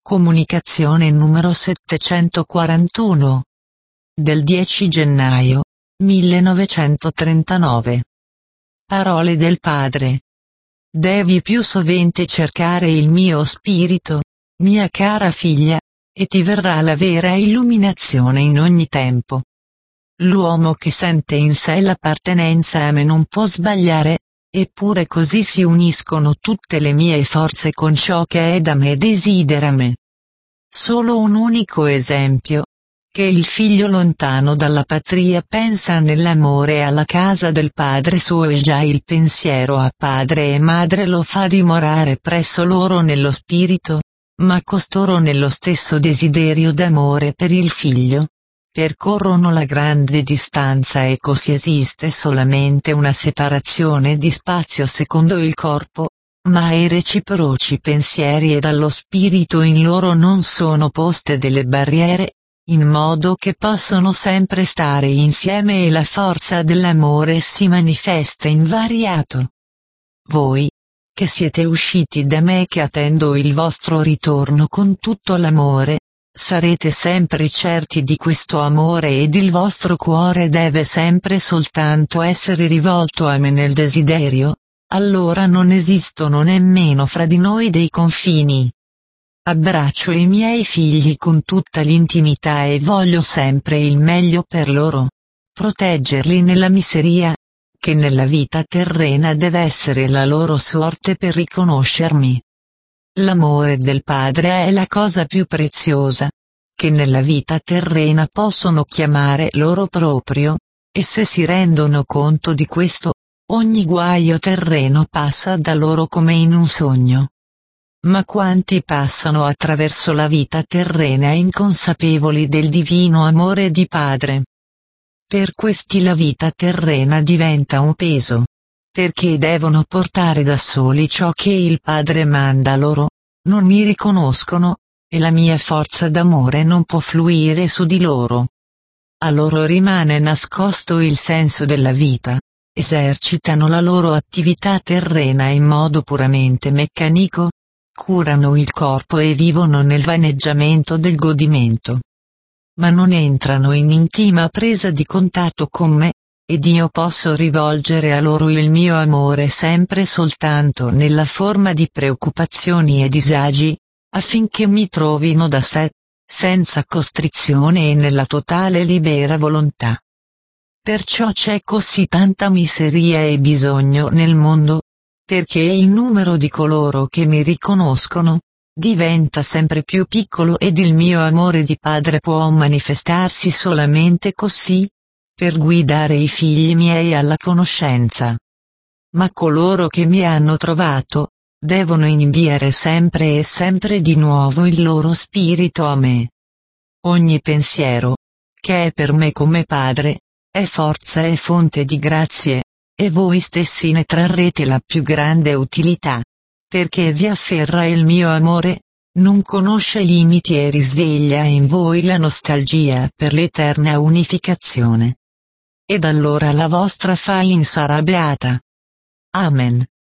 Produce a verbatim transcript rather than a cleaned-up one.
Comunicazione numero settecentoquarantuno. Del dieci gennaio millenovecentotrentanove. Parole del Padre. Devi più sovente cercare il mio spirito, mia cara figlia, e ti verrà la vera illuminazione in ogni tempo. L'uomo che sente in sé l'appartenenza a me non può sbagliare, eppure così si uniscono tutte le mie forze con ciò che è da me e desidera me. Solo un unico esempio. Che il figlio lontano dalla patria pensa nell'amore alla casa del padre suo e già il pensiero a padre e madre lo fa dimorare presso loro nello spirito, ma costoro nello stesso desiderio d'amore per il figlio. Percorrono la grande distanza e così esiste solamente una separazione di spazio secondo il corpo, ma ai reciproci pensieri e dallo spirito in loro non sono poste delle barriere, in modo che possono sempre stare insieme e la forza dell'amore si manifesta invariato. Voi, che siete usciti da me e che attendo il vostro ritorno con tutto l'amore, sarete sempre certi di questo amore ed il vostro cuore deve sempre soltanto essere rivolto a me nel desiderio, allora non esistono nemmeno fra di noi dei confini. Abbraccio i miei figli con tutta l'intimità e voglio sempre il meglio per loro. Proteggerli nella miseria, che nella vita terrena deve essere la loro sorte per riconoscermi. L'amore del Padre è la cosa più preziosa, che nella vita terrena possono chiamare loro proprio, e se si rendono conto di questo, ogni guaio terreno passa da loro come in un sogno. Ma quanti passano attraverso la vita terrena inconsapevoli del divino amore di Padre? Per questi la vita terrena diventa un peso, perché devono portare da soli ciò che il Padre manda loro, non mi riconoscono, e la mia forza d'amore non può fluire su di loro. A loro rimane nascosto il senso della vita, esercitano la loro attività terrena in modo puramente meccanico, curano il corpo e vivono nel vaneggiamento del godimento. Ma non entrano in intima presa di contatto con me, ed io posso rivolgere a loro il mio amore sempre soltanto nella forma di preoccupazioni e disagi, affinché mi trovino da sé, senza costrizione e nella totale libera volontà. Perciò c'è così tanta miseria e bisogno nel mondo, perché il numero di coloro che mi riconoscono diventa sempre più piccolo ed il mio amore di padre può manifestarsi solamente così, per guidare i figli miei alla conoscenza. Ma coloro che mi hanno trovato, devono inviare sempre e sempre di nuovo il loro spirito a me. Ogni pensiero, che è per me come padre, è forza e fonte di grazie, e voi stessi ne trarrete la più grande utilità, perché vi afferra il mio amore, non conosce limiti e risveglia in voi la nostalgia per l'eterna unificazione. Ed allora la vostra fain sarà beata. Amen.